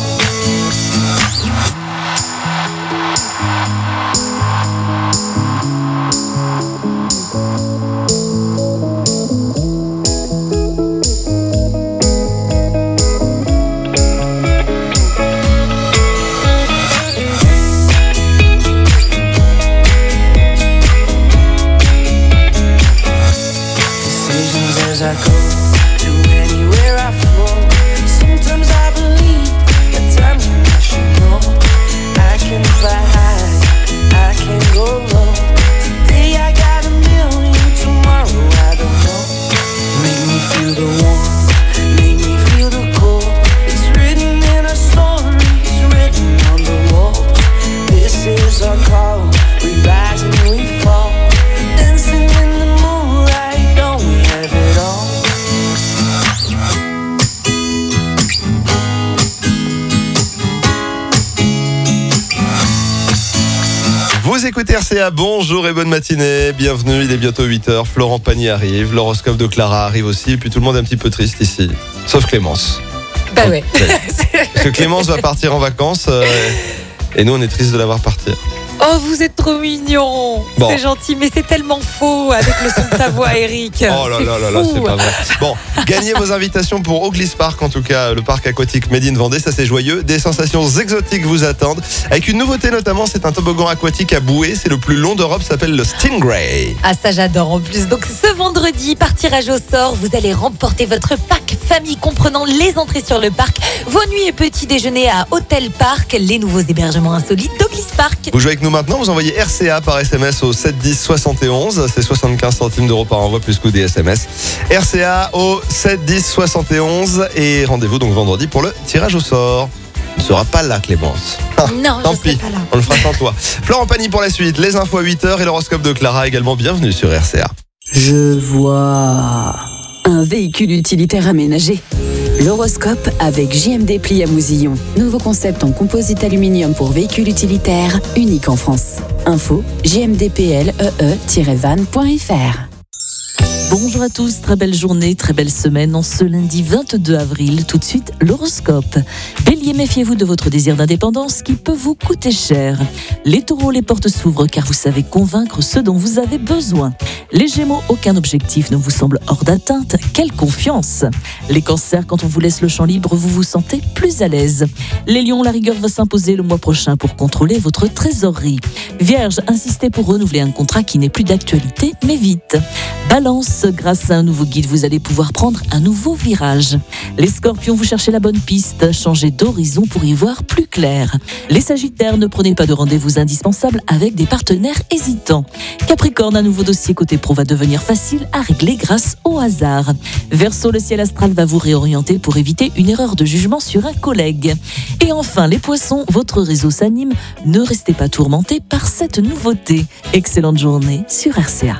I go, to anywhere I flow. Sometimes I believe, at times I'm rational. I can fly high, I can go low. Today I got a million, tomorrow I don't know. Make me feel the warmth, make me feel the cold. It's written in our stories, written on the walls. This is our call, we rise and we fall. Dancing in the moonlight, don't we have it all? Vous écoutez R C A, bonjour et bonne matinée, bienvenue, il est bientôt huit heures, Florent Pagny arrive, l'horoscope de Clara arrive aussi, et puis tout le monde est un petit peu triste ici, sauf Clémence. Bah ouais. Parce que Clémence va partir en vacances, euh, et nous on est triste de la voir partir. Oh, vous êtes trop mignon. Bon. C'est gentil, mais c'est tellement faux avec le son de ta voix, Eric. Oh là là là là, c'est pas vrai. Bon, gagnez vos invitations pour Oglis Park, en tout cas le parc aquatique Made in Vendée, ça c'est joyeux. Des sensations exotiques vous attendent. Avec une nouveauté notamment, c'est un toboggan aquatique à bouée. C'est le plus long d'Europe, ça s'appelle le Stingray. Ah, ça j'adore en plus. Donc ce vendredi, par tirage au sort, vous allez remporter votre pack famille comprenant les entrées sur le parc, vos nuits et petits déjeuners à Hôtel Parc, les nouveaux hébergements insolites d'Oglis Park. Vous jouez avec nous maintenant, vous envoyez R C A par S M S au sept dix soixante et onze, c'est soixante-quinze centimes d'euros par envoi plus coût des S M S. R C A au sept dix soixante et onze et rendez-vous donc vendredi pour le tirage au sort. On ne sera pas là, Clémence. Ah, non, tant je pis, serai pas là. On le fera sans toi. Florent Pagny pour la suite, les infos à huit heures et l'horoscope de Clara également. Bienvenue sur R C A. Je vois un véhicule utilitaire aménagé. L'horoscope avec J M D Pli à Mousillon. Nouveau concept en composite aluminium pour véhicules utilitaires, unique en France. Info j m d p l e e tiret van point f r. Bonjour à tous, très belle journée, très belle semaine en ce lundi vingt-deux avril. Tout de suite, l'horoscope. Bélier, méfiez-vous de votre désir d'indépendance qui peut vous coûter cher. Les taureaux, les portes s'ouvrent car vous savez convaincre ceux dont vous avez besoin. Les gémeaux, aucun objectif ne vous semble hors d'atteinte. Quelle confiance! Les cancers, quand on vous laisse le champ libre, vous vous sentez plus à l'aise. Les lions, la rigueur va s'imposer le mois prochain pour contrôler votre trésorerie. Vierge, insistez pour renouveler un contrat qui n'est plus d'actualité, mais vite. Balance, grâce à un nouveau guide, vous allez pouvoir prendre un nouveau virage. Les scorpions, vous cherchez la bonne piste, changez d'horizon pour y voir plus clair. Les sagittaires, ne prenez pas de rendez-vous indispensables avec des partenaires hésitants. Capricorne, un nouveau dossier côté pro va devenir facile à régler grâce au hasard. Verseau, le ciel astral va vous réorienter pour éviter une erreur de jugement sur un collègue. Et enfin, les poissons, votre réseau s'anime, ne restez pas tourmentés par cette nouveauté. Excellente journée sur R C A.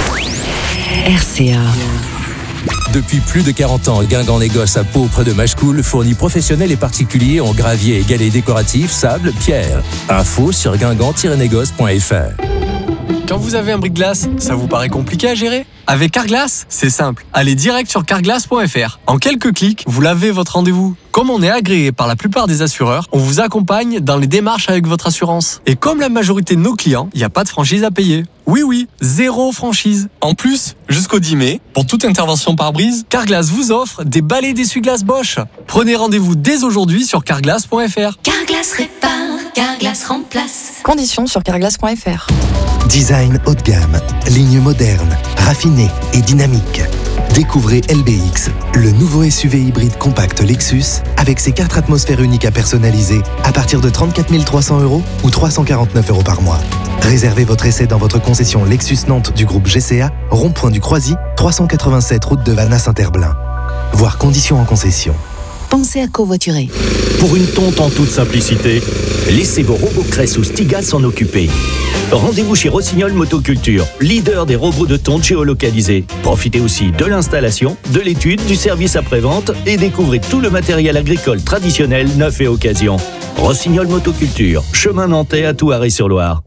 R C A. Depuis plus de quarante ans, Guingamp Négoce à Pau près de Machecoul fournit professionnels et particuliers en gravier et galets décoratifs, sable, pierre. Info sur guingamp tiret négoce point f r. Quand vous avez un bris de glace, ça vous paraît compliqué à gérer ? Avec Carglass, c'est simple. Allez direct sur carglass point f r. En quelques clics, vous l'avez votre rendez-vous. Comme on est agréé par la plupart des assureurs, on vous accompagne dans les démarches avec votre assurance. Et comme la majorité de nos clients, il n'y a pas de franchise à payer. Oui, oui, zéro franchise. En plus, jusqu'au dix mai, pour toute intervention pare-brise, Carglass vous offre des balais d'essuie-glace Bosch. Prenez rendez-vous dès aujourd'hui sur carglass point f r. Carglass répare, Carglass remplace. Conditions sur carglass point f r. Design haut de gamme, ligne moderne, raffinée et dynamique. Découvrez L B X, le nouveau S U V hybride compact Lexus avec ses quatre atmosphères uniques à personnaliser à partir de trente-quatre mille trois cents euros ou trois cent quarante-neuf euros par mois. Réservez votre essai dans votre concession Lexus Nantes du groupe G C A, rond-point du Croisy, trois cent quatre-vingt-sept route de Vannes à Saint-Herblain. Voir conditions en concession. Pensez à covoiturer. Pour une tonte en toute simplicité, laissez vos robots Cress ou Stiga s'en occuper. Rendez-vous chez Rossignol Motoculture, leader des robots de tonte géolocalisés. Profitez aussi de l'installation, de l'étude, du service après-vente et découvrez tout le matériel agricole traditionnel, neuf et occasion. Rossignol Motoculture, chemin nantais à Thouaré-sur-Loire.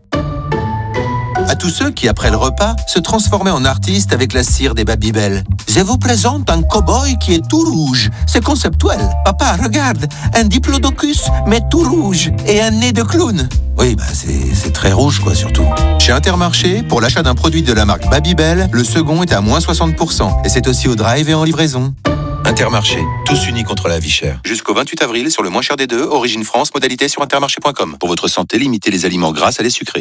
À tous ceux qui, après le repas, se transformaient en artistes avec la cire des Babybel. Je vous présente un cow-boy qui est tout rouge. C'est conceptuel. Papa, regarde, un diplodocus, mais tout rouge, et un nez de clown. Oui, bah c'est, c'est très rouge, quoi, surtout. Chez Intermarché, pour l'achat d'un produit de la marque Babybel, le second est à moins soixante pour cent. Et c'est aussi au drive et en livraison. Intermarché, tous unis contre la vie chère. Jusqu'au vingt-huit avril, sur le moins cher des deux, Origine France, modalité sur intermarché point com. Pour votre santé, limitez les aliments gras à les sucrés.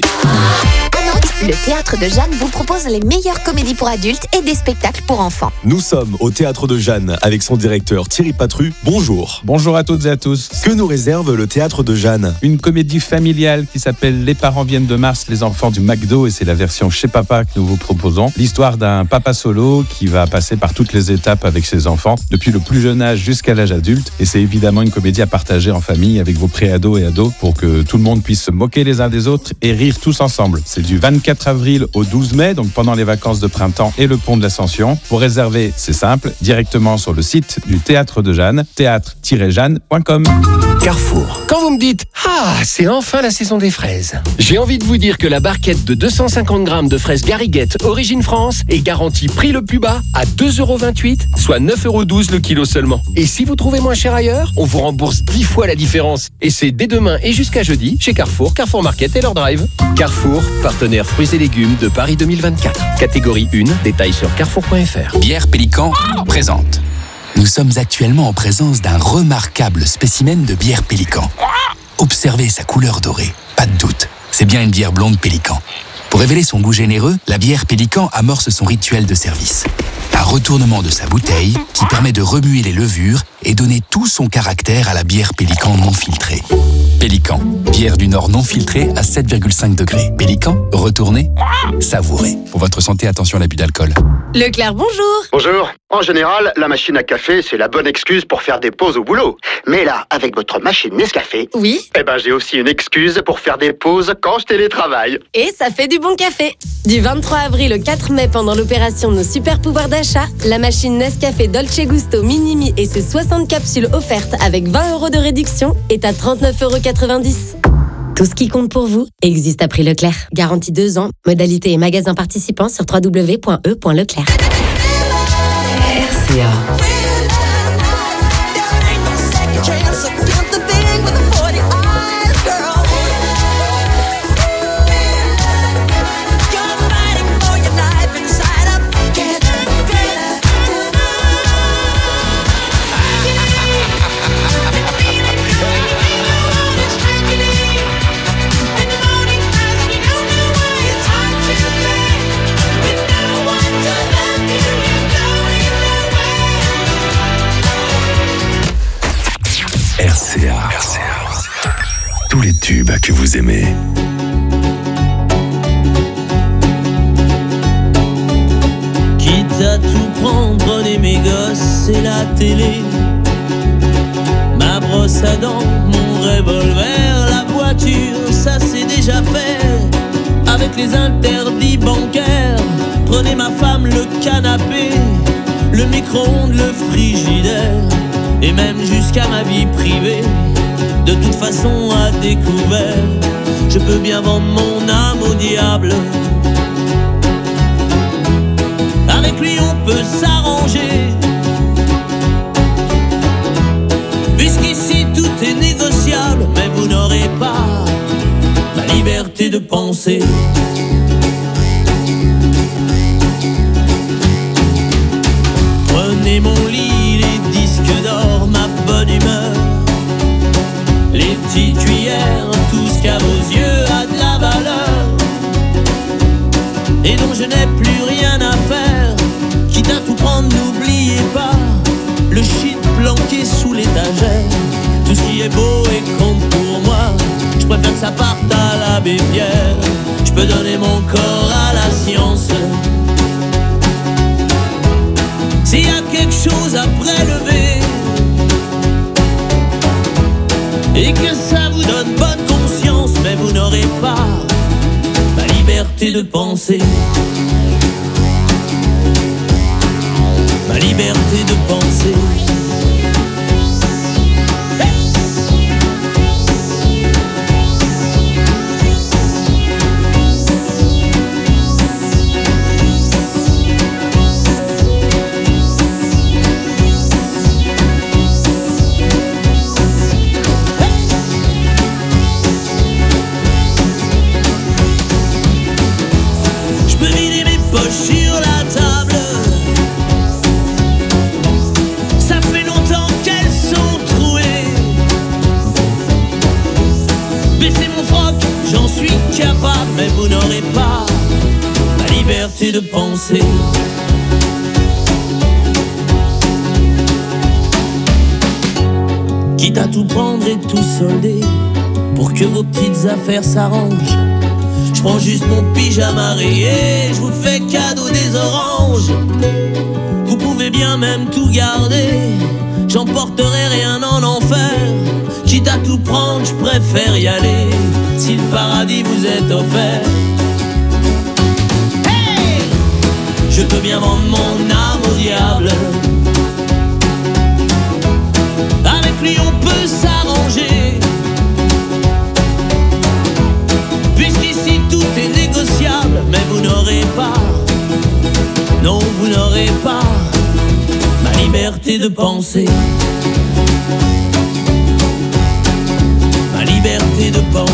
À Nantes, le Théâtre de Jeanne vous propose les meilleures comédies pour adultes et des spectacles pour enfants. Nous sommes au Théâtre de Jeanne avec son directeur Thierry Patru. Bonjour. Bonjour à toutes et à tous. Que nous réserve le Théâtre de Jeanne? Une comédie familiale qui s'appelle Les parents viennent de Mars, les enfants du McDo, et c'est la version chez papa que nous vous proposons. L'histoire d'un papa solo qui va passer par toutes les étapes avec ses enfants, depuis le plus jeune âge jusqu'à l'âge adulte, et c'est évidemment une comédie à partager en famille avec vos pré-ados et ados pour que tout le monde puisse se moquer les uns des autres et rire tous ensemble. C'est du vingt-quatre avril au douze mai, donc pendant les vacances de printemps et le pont de l'Ascension. Pour réserver, c'est simple, directement sur le site du Théâtre de Jeanne, théâtre tiret jeanne point com. Carrefour. Quand vous me dites « Ah, c'est enfin la saison des fraises », j'ai envie de vous dire que la barquette de deux cent cinquante grammes de fraises Gariguette Origine France est garantie prix le plus bas à deux euros vingt-huit, soit neuf euros douze le kilo seulement. Et si vous trouvez moins cher ailleurs, on vous rembourse dix fois la différence. Et c'est dès demain et jusqu'à jeudi chez Carrefour, Carrefour Market et leur drive. Carrefour, partenaire fruits et légumes de Paris deux mille vingt-quatre. Catégorie un, détails sur carrefour point f r. Bière Pélican présente. Nous sommes actuellement en présence d'un remarquable spécimen de bière Pélican. Observez sa couleur dorée. Pas de doute, c'est bien une bière blonde Pélican. Pour révéler son goût généreux, la bière Pélican amorce son rituel de service. Un retournement de sa bouteille qui permet de remuer les levures et donner tout son caractère à la bière Pélican non filtrée. Pélican, bière du Nord non filtrée à sept virgule cinq degrés. Pélican, retournez, savourez. Pour votre santé, attention à l'abus d'alcool. Leclerc, bonjour. Bonjour. En général, la machine à café, c'est la bonne excuse pour faire des pauses au boulot. Mais là, avec votre machine Nescafé, oui, eh ben j'ai aussi une excuse pour faire des pauses quand je télétravaille. Et ça fait du bon café. Du vingt-trois avril au quatre mai, pendant l'opération Nos Super Pouvoirs d'achat, la machine Nescafé Dolce Gusto Minimi et ses soixante capsules offertes avec vingt euros de réduction est à trente-neuf euros quatre-vingt-dix. Tout ce qui compte pour vous existe à prix Leclerc. Garantie deux ans. Modalité et magasin participants sur w w w point e point leclerc. R C A. R C A. R C A. Tous les tubes que vous aimez. Quitte à tout prendre, prenez mes gosses et la télé, ma brosse à dents, mon revolver, la voiture, ça c'est déjà fait. Avec les interdits bancaires, prenez ma femme, le canapé, le micro-ondes, le frigidaire, et même jusqu'à ma vie privée. De toute façon à découvert, je peux bien vendre mon âme au diable. Avec peut s'arranger. Puisqu'ici tout est négociable, mais vous n'aurez pas la liberté de penser. Prenez mon lit, les disques d'or, ma bonne humeur, les petites cuillères, tout ce qu'à vos yeux a de la valeur et dont je n'ai plus rien à faire. Quitte à tout prendre, n'oubliez pas le shit planqué sous l'étagère. Tout ce qui est beau et compte pour moi, je préfère que ça parte à l'abbé Pierre. Je peux donner mon corps à la science. S'il y a quelque chose à prélever et que ça vous donne bonne conscience, mais vous n'aurez pas la liberté de penser. Ma liberté de penser. Sur la table, ça fait longtemps qu'elles sont trouées. Baissez mon froc, j'en suis capable, mais vous n'aurez pas la liberté de penser. Quitte à tout prendre et tout solder pour que vos petites affaires s'arrangent, je prends juste mon pyjama rayé, je vous fais cadeau des oranges. Vous pouvez bien même tout garder, j'emporterai rien en enfer. Quitte à tout prendre, je préfère y aller, si le paradis vous est offert. Hey! Je peux bien vendre mon âme au diable, avec lui on peut s'arranger. Puisqu'ici tout est négociable, mais vous n'aurez pas, non vous n'aurez pas ma liberté de penser. Ma liberté de penser.